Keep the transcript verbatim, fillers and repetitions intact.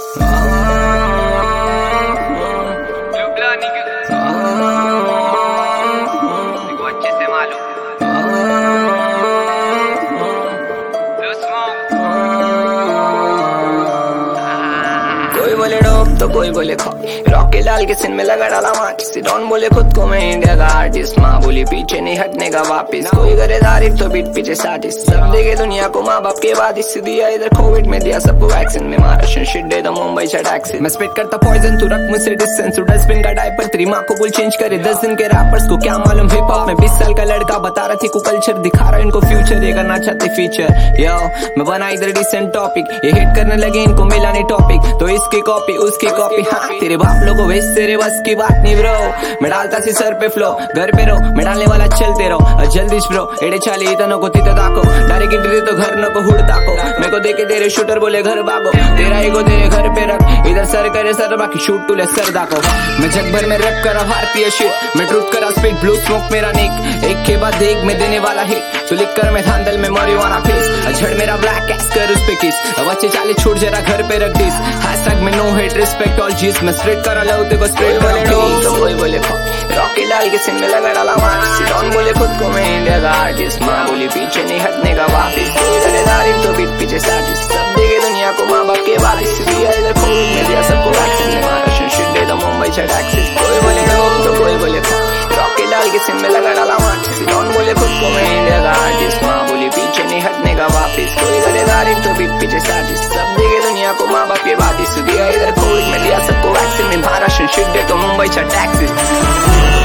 अच्छे से मालूम कोई बोले डॉग तो कोई बोले खॉक, रॉकी लाल के सिन में लगा डाला माच। सिडॉन बोले खुद को मैं इंडिया का आर्टिस्ट, माँ बोली पीछे नहीं हटने का वापिस। कोई करे तारीफ तो बीट पीछे साजिश, सब देखे दुनिया को माँ बाप के बाद इससे दिया इधर कोविड में दिया सबको वैक्सीन में। महाराष्ट्र शिट दे दो मुंबई से टैक्सी, मैं स्पिट करता पॉइजन तू रख मुझसे डिस्टेंस। तू डस्टबिन का डायपर तेरी माँ को बोल चेंज करे दस दिन के रैपर्स को क्या मालूम हिप हॉप में। बीस साल का लड़का बता रहा थी को कल्चर, दिखा रहा इनको फ्यूचर, ये करना चाहते फीचर। यो मैं बना इधर डिसेंट टॉपिक, ये हिट करने लगे इनको मिला नहीं टॉपिक, तो इसकी कॉपी उसकी कॉपी। हाँ तेरे बाप लोगों वेस्ट तेरे बस की बात नहीं ब्रो, मैं डालता सी सर पे फ्लो, घर पे रहो मैं डालने वाला चलते रहो जल्दी ब्रो। एडे चाली इतनो को तीता दाको, डायरेक्ट इंटरी तो घर न को हुड़ दाको। मेरे को देखे तेरे शूटर बोले घर भागो, तेरा ईगो तेरे घर पे रख, इधर सर करे सर बाकी शूट टू ले सर दाको। मैं जग भर में रैप करा भारतीय शिट, मैं ट्रूथ करा स्पीड ब्लू स्मोक मेरा निक, एक के बाद एक में देने वाला हिट। तो लिख कर मैं थांदल में मरिजुआना फेस, झड़ मेरा ब्लैक कैस कर उस पे किस, बच्चे चाली छोड़ जरा घर पे रख दिस। हैशटैग में नो हेट रिस्पेक्ट ऑल जीस, मैं स्ट्रेट करा लव तेको स्ट्रेट बोले डॉग तो कोई बोले खॉक, रॉकी लाल के सिन में लगा डाला माच। सिडॉन बोले खुद को मैं इंडिया का आर्टिस्ट, माँ बोली पीछे नहीं हटने का वापिस। कोई करे तारीफ तो बीट पीछे साजिश, सब देखे दुनिया को माँ बाप के वारिस। दिया इधर कोविड में दिया सबको वैक्सीन में, महाराष्ट्र शिट दे दो मुंबई से टैक्सी। कोई बोले डॉग तो कोई बोले खॉक, रॉकी लाल के सिन में लगा डाला माच। सिडॉन बोले खुद को मैं इंडिया का आर्टिस्ट, माँ बोली पीछे नहीं हटने का वापिस। कोई करे तारीफ तो बीट पीछे साजिश, सब देखे दुनिया को माँ बाप के वारिस। दिया इधर कोविड में दिया सबको वैक्सीन में, महाराष्ट्र शिट दे तो मुंबई से टैक्सी।